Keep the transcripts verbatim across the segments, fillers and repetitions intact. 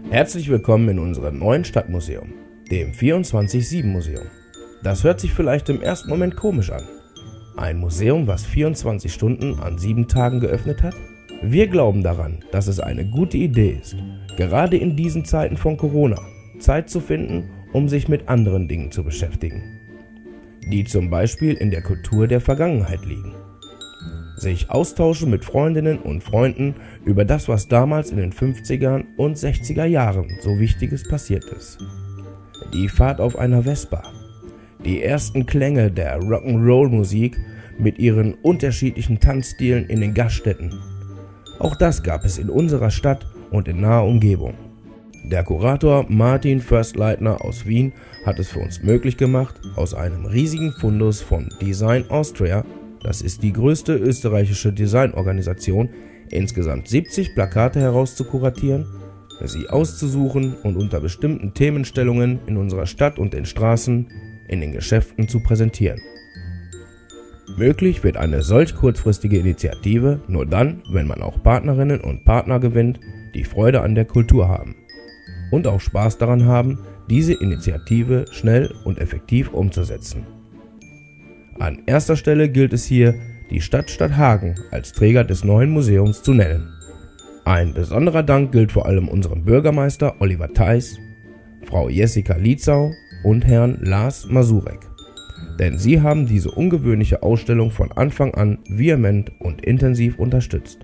Herzlich willkommen in unserem neuen Stadtmuseum, dem vierundzwanzig sieben Museum. Das hört sich vielleicht im ersten Moment komisch an. Ein Museum, was vierundzwanzig Stunden an sieben Tagen geöffnet hat? Wir glauben daran, dass es eine gute Idee ist, gerade in diesen Zeiten von Corona, Zeit zu finden, um sich mit anderen Dingen zu beschäftigen, die zum Beispiel in der Kultur der Vergangenheit liegen. Sich austauschen mit Freundinnen und Freunden über das, was damals in den fünfzigern und sechziger Jahren so Wichtiges passiert ist. Die Fahrt auf einer Vespa, die ersten Klänge der Rock'n'Roll-Musik mit ihren unterschiedlichen Tanzstilen in den Gaststätten. Auch das gab es in unserer Stadt und in naher Umgebung. Der Kurator Martin Förstleitner aus Wien hat es für uns möglich gemacht, aus einem riesigen Fundus von Design Austria, das ist die größte österreichische Designorganisation, insgesamt siebzig Plakate herauszukuratieren, sie auszusuchen und unter bestimmten Themenstellungen in unserer Stadt und den Straßen, in den Geschäften zu präsentieren. Möglich wird eine solch kurzfristige Initiative nur dann, wenn man auch Partnerinnen und Partner gewinnt, die Freude an der Kultur haben und auch Spaß daran haben, diese Initiative schnell und effektiv umzusetzen. An erster Stelle gilt es hier, die Stadt Stadthagen als Träger des neuen Museums zu nennen. Ein besonderer Dank gilt vor allem unserem Bürgermeister Oliver Theis, Frau Jessica Lietzau und Herrn Lars Masurek, denn sie haben diese ungewöhnliche Ausstellung von Anfang an vehement und intensiv unterstützt.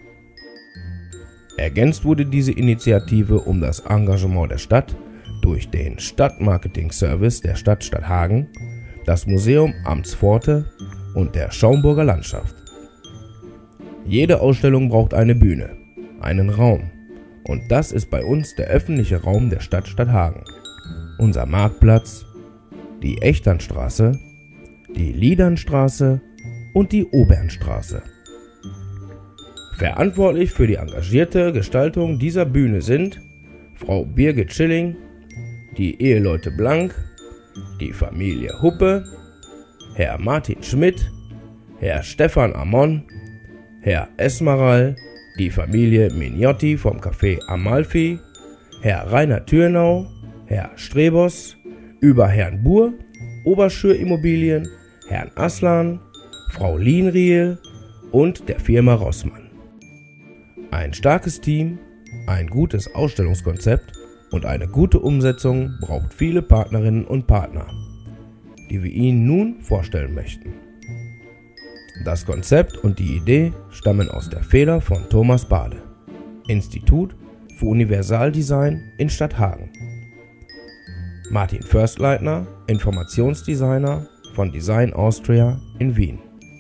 Ergänzt wurde diese Initiative um das Engagement der Stadt durch den Stadtmarketing-Service der Stadt Stadthagen, das Museum Amtspforte und der Schaumburger Landschaft. Jede Ausstellung braucht eine Bühne, einen Raum, und das ist bei uns der öffentliche Raum der Stadt Stadthagen. Unser Marktplatz, die Echternstraße, die Liedernstraße und die Obernstraße. Verantwortlich für die engagierte Gestaltung dieser Bühne sind Frau Birgit Schilling, die Eheleute Blank, die Familie Huppe, Herr Martin Schmidt, Herr Stefan Amon, Herr Esmaral, die Familie Mignotti vom Café Amalfi, Herr Rainer Thürnau, Herr Strebos, über Herrn Buhr, Oberschür Immobilien, Herrn Aslan, Frau Lienriel und der Firma Rossmann. Ein starkes Team, ein gutes Ausstellungskonzept und eine gute Umsetzung braucht viele Partnerinnen und Partner, die wir Ihnen nun vorstellen möchten. Das Konzept und die Idee stammen aus der Feder von Thomas Bade, Institut für Universaldesign in Stadthagen. Martin Förstleitner, Informationsdesigner von Design Austria in Wien.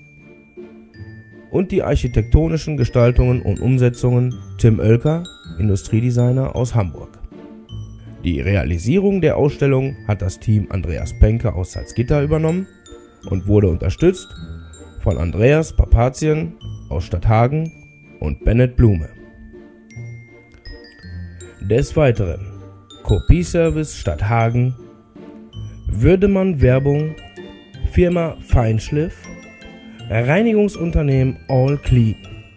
Und die architektonischen Gestaltungen und Umsetzungen Tim Oelker, Industriedesigner aus Hamburg. Die Realisierung der Ausstellung hat das Team Andreas Penke aus Salzgitter übernommen und wurde unterstützt von Andreas Papazien aus Stadthagen und Bennett Blume. Des Weiteren Kopieservice Stadthagen, Würdemann Werbung, Firma Feinschliff, Reinigungsunternehmen All Clean.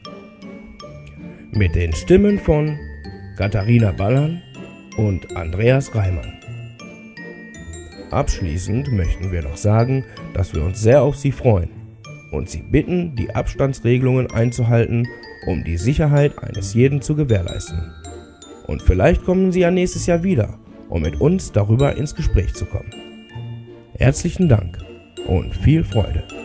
Mit den Stimmen von Katharina Ballern und Andreas Reimann. Abschließend möchten wir noch sagen, dass wir uns sehr auf Sie freuen und Sie bitten, die Abstandsregelungen einzuhalten, um die Sicherheit eines jeden zu gewährleisten. Und vielleicht kommen Sie ja nächstes Jahr wieder, um mit uns darüber ins Gespräch zu kommen. Herzlichen Dank und viel Freude.